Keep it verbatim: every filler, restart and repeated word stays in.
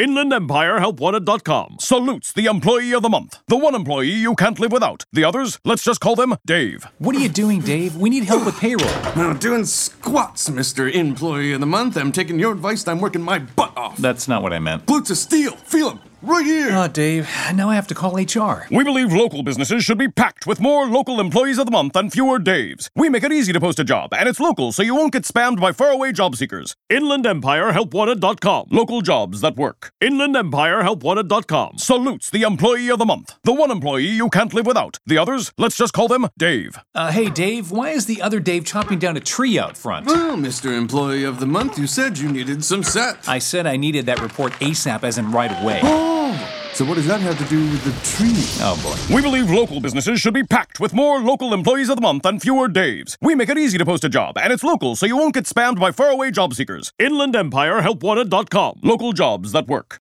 Inland Empire Help Wanted dot com salutes the Employee of the Month. The one employee you can't live without. The others, let's just call them Dave. What are you doing, Dave? We need help with payroll. I'm doing squats, Mister Employee of the Month. I'm taking your advice. I'm working my butt off. That's not what I meant. Glutes of steel. Feel them. Right here. Oh, Dave, now I have to call H R. We believe local businesses should be packed with more local employees of the month and fewer Daves. We make it easy to post a job, and it's local, so you won't get spammed by faraway job seekers. Inland Empire Help Wanted dot com. Local jobs that work. Inland Empire Help Wanted dot com salutes the Employee of the Month. The one employee you can't live without. The others, let's just call them Dave. Uh, hey, Dave, why is the other Dave chopping down a tree out front? Well, Mister Employee of the Month, you said you needed some set. I said I needed that report ASAP, as in right away. Oh, so what does that have to do with the tree? Oh, boy. We believe local businesses should be packed with more local employees of the month and fewer Daves. We make it easy to post a job, and it's local, so you won't get spammed by faraway job seekers. Inland Empire Help Wanted dot com. Local jobs that work.